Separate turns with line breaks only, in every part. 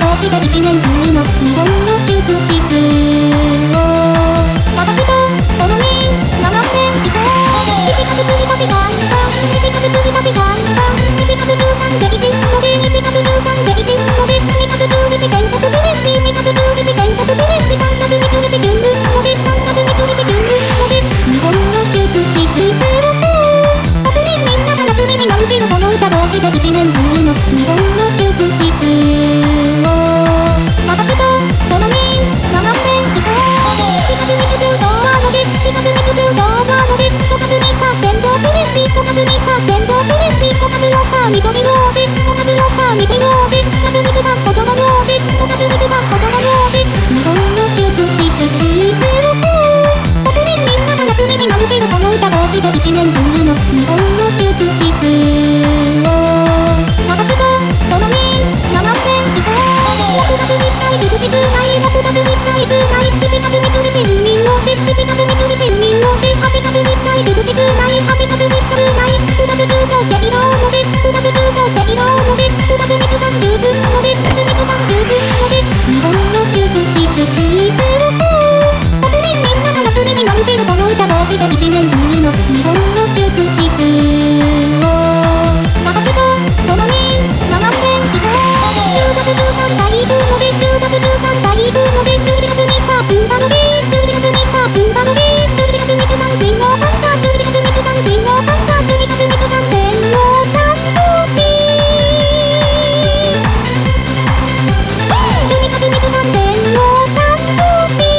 通して一年中の日本の祝日を私と共に学んでいこう。7月1日元旦、7月1日元旦、1月13成人の日、1月13成人の日、2月10日建国記念日、2月10日建国記念日、3月20日春分の日、3月20日春分の日、日本の祝日テロップ国民みんなが休みになる日のこの歌通して一年中の日本の祝日を私と共に学んでいこう。4月3日昭和の日、4月3日昭和の日、5月3日天皇記念日、5月3日天皇記念日、5月4日緑の日、5月4日緑の日、5月3日子供の日、5月3日子供の日、日本の祝日知ってる国民みんなが休みになる日のこの歌通して一年中の日本の祝日を私と共に学んでいこう。6月1歳祝日ない6月1歳ずない7月20日海の日、7月20日海の日、8月1歳祝日ない8月1歳ない9月15日色の日、9月15日色の日、9月30分の日、9月30分の日、日本の祝日知ってる国民みんなが休みになる日のこの歌通して一年中の日本の祝日を私と共に学んでいこう。10月13体育の日、10月13体育の日、11月3日文化の日、11月3日文化の日、11月23天皇感謝、11月23天皇感謝、12月23天皇誕生日、12月23天皇誕生日、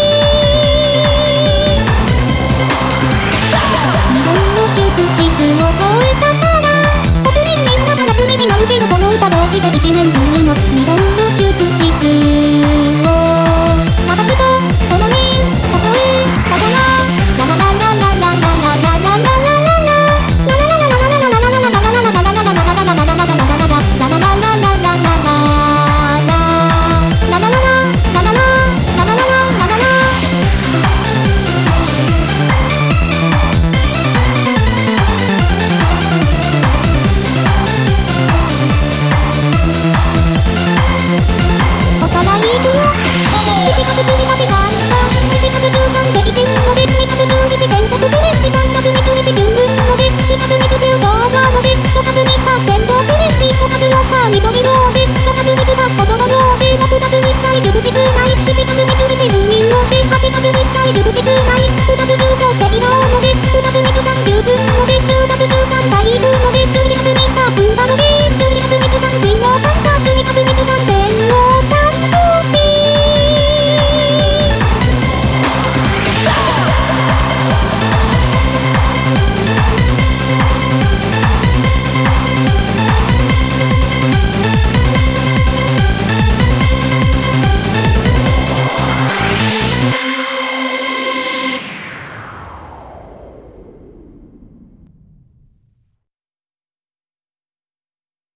日本の祝日を超えたから国民みんなが休みになる日のこの歌通して一年中の日本の祝日を私と共にここへたどらララララララララララララ緑の日、5月3日子供の日、6月1歳祝日ない7月